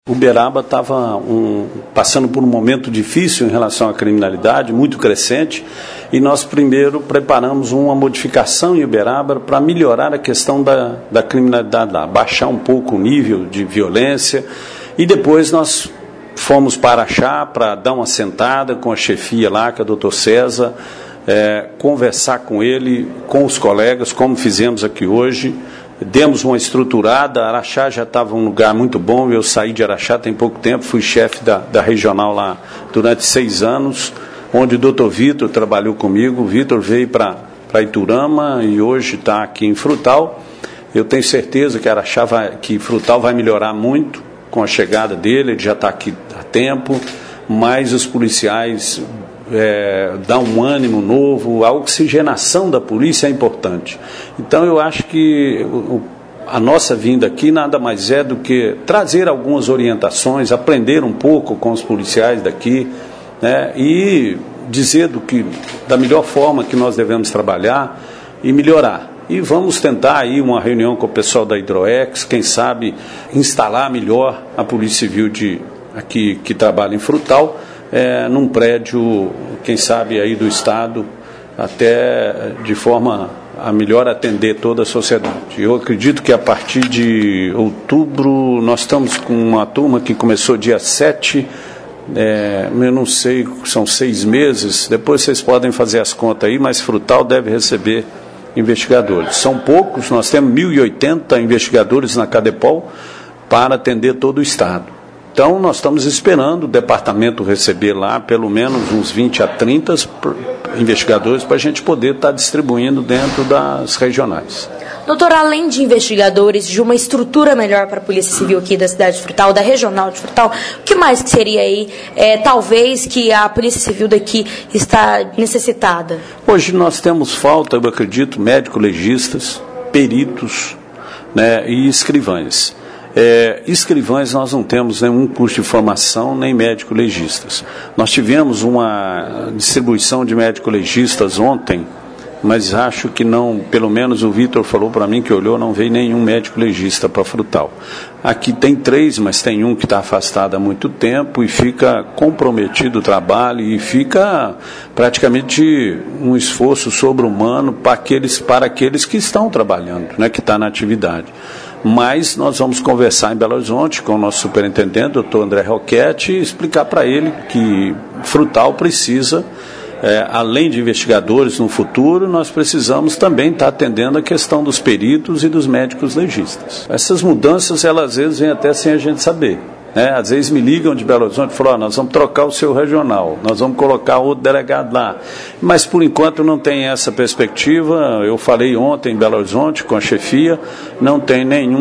Uberaba estava passando por um momento difícil em relação à criminalidade, muito crescente, e nós primeiro preparamos uma modificação em Uberaba para melhorar a questão da criminalidade lá, baixar um pouco o nível de violência, e depois nós fomos para Araxá para dar uma sentada com a chefia lá, que é o Dr. César, conversar com ele, com os colegas, como fizemos aqui hoje. Demos uma estruturada. Araxá já estava um lugar muito bom, eu saí de Araxá tem pouco tempo, fui chefe da regional lá durante 6 anos, onde o Dr. Vitor trabalhou comigo. O Vitor veio para Iturama e hoje está aqui em Frutal. Eu tenho certeza que Frutal vai melhorar muito com a chegada dele, ele já está aqui há tempo, mas os policiais dá um ânimo novo, a oxigenação da polícia é importante. Então eu acho que a nossa vinda aqui nada mais é do que trazer algumas orientações, aprender um pouco com os policiais daqui, né, e dizer da melhor forma que nós devemos trabalhar e melhorar. E vamos tentar aí uma reunião com o pessoal da Hidroex, quem sabe instalar melhor a Polícia Civil aqui que trabalha em Frutal, num prédio, quem sabe aí do Estado, até de forma a melhor atender toda a sociedade. Eu acredito que a partir de outubro nós estamos com uma turma que começou dia 7, eu não sei, são 6 meses, depois vocês podem fazer as contas aí, mas Frutal deve receber investigadores. São poucos, nós temos 1.080 investigadores na Cadepol para atender todo o Estado. Então, nós estamos esperando o departamento receber lá pelo menos uns 20 a 30 investigadores para a gente poder estar distribuindo dentro das regionais. Doutor, além de investigadores, de uma estrutura melhor para a Polícia Civil aqui da cidade de Frutal, da regional de Frutal, o que mais que seria aí, talvez, que a Polícia Civil daqui está necessitada? Hoje nós temos falta, eu acredito, médico-legistas, peritos, né, e escrivães. Escrivães nós não temos nenhum curso de formação, nem médico-legistas. Nós tivemos uma distribuição de médico-legistas ontem, mas acho que não, pelo menos o Vitor falou para mim que olhou, não veio nenhum médico-legista para Frutal. Aqui tem 3, mas tem um que está afastado há muito tempo e fica comprometido o trabalho e fica praticamente um esforço sobre-humano para aqueles que estão trabalhando, né, que estão na atividade. Mas nós vamos conversar em Belo Horizonte com o nosso superintendente, doutor André Roquete, e explicar para ele que Frutal precisa, além de investigadores no futuro, nós precisamos também estar atendendo a questão dos peritos e dos médicos legistas. Essas mudanças, elas às vezes vêm até sem a gente saber. Às vezes me ligam de Belo Horizonte e falam, nós vamos trocar o seu regional, nós vamos colocar outro delegado lá. Mas por enquanto não tem essa perspectiva. Eu falei ontem em Belo Horizonte com a chefia, não tem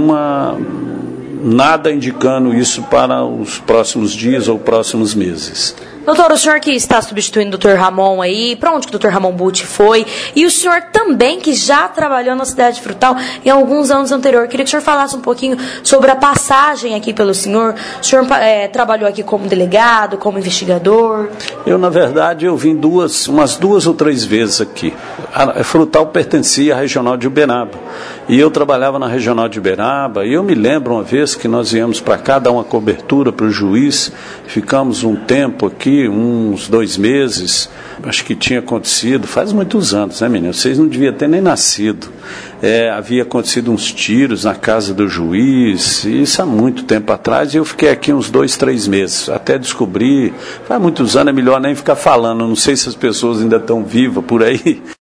nada indicando isso para os próximos dias ou próximos meses. Doutor, o senhor que está substituindo o Dr. Ramon aí, para onde que o Dr. Ramon Butti foi? E o senhor também que já trabalhou na cidade de Frutal em alguns anos anteriores. Queria que o senhor falasse um pouquinho sobre a passagem aqui pelo senhor. O senhor trabalhou aqui como delegado, como investigador? Eu, na verdade, eu vim umas 2 ou 3 vezes aqui. A Frutal pertencia à regional de Uberaba. E eu trabalhava na regional de Uberaba. E eu me lembro uma vez que nós viemos para cá dar uma cobertura para o juiz. Ficamos um tempo aqui, uns 2 meses, acho que tinha acontecido, faz muitos anos, né, menino? Vocês não deviam ter nem nascido. Havia acontecido uns tiros na casa do juiz, isso há muito tempo atrás, e eu fiquei aqui uns 2, 3 meses, até descobrir, faz muitos anos, é melhor nem ficar falando, não sei se as pessoas ainda estão vivas por aí.